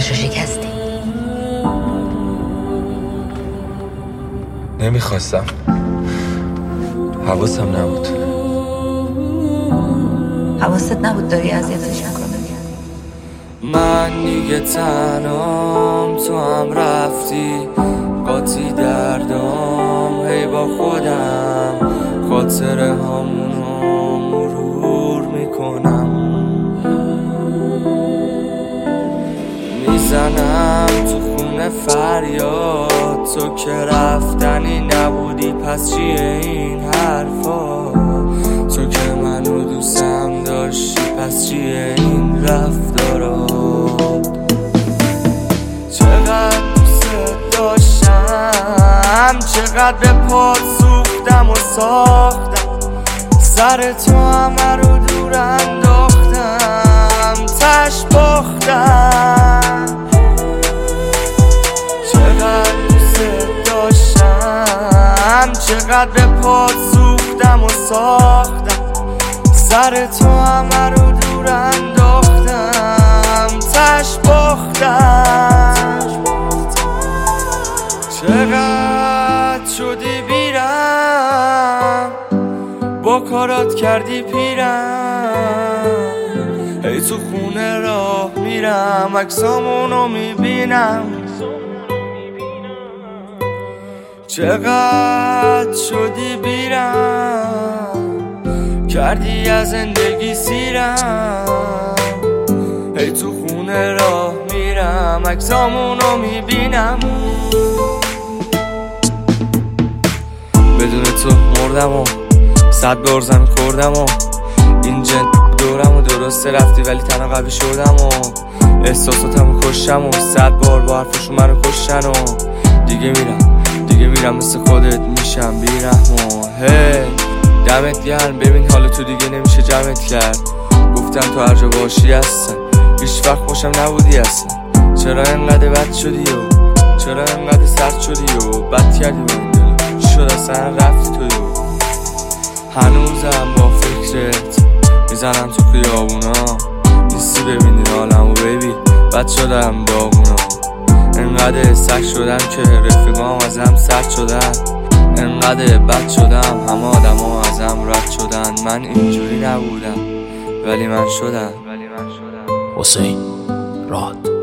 دلشو شکستی. نمیخواستم، حواسم نبود. حواست نبود داری اذیتش میکنی. من دیگه تنام، تو هم رفتی قاطی دردام. هی با خودم خاطره هامونو مرور میکنم. میزنم تو خونه فریاد، تو که رفتنی نبودی پس چیه این حرفا؟ تو که منو دوستم داشتی پس چیه این رفتارات؟ چقدر دوست داشتم، چقدر به پات سوختم و ساختم. سر تو همه رو دور انداختم، تش باختم. چقدر دوست داشتم، چقدر به پات سوختم و ساختم. سر تو همه رو دور انداختم، تش باختم. چقدر شدی بیرم، با کارات کردی پیرم. هی تو خونه راه میرم، عکسامونو میبینم. چقدر شدی بیرم، کردی از زندگی سیرم. هی تو خونه راه میرم، عکسامونو میبینم. بدون تو مردم و 100 بار زمین خوردم و این جن دورم و درسته رفتی ولی تنها قوی شدم و احساساتمو کشتم و 100 بار با حرفشون منو کشتن و دیگه میرم مثل خودت میشم بیرحم و هی دمت گرم. ببین حالا تو دیگه نمیشه جمعت کرد. گفتم تو هر جا باشی هستم، هیچ وقت خوشم نبودی اصلا. چرا انقدر بد شدی و چرا انقدر سرد شدی و بد کردی با این دل؟ چی شد اصلا رفتی تو یو؟ هنوزم با فکرت میزنم تو خیابونا، نیستی ببینی حالمو بیبی، بد شدم داغونا. انقدر سگ شدم که رفیقام ازم سرد شدن. انقدر بد شدم همه آدما ازم رد شدن. من اینجوری نبودم ولی من شدم. حسین راد.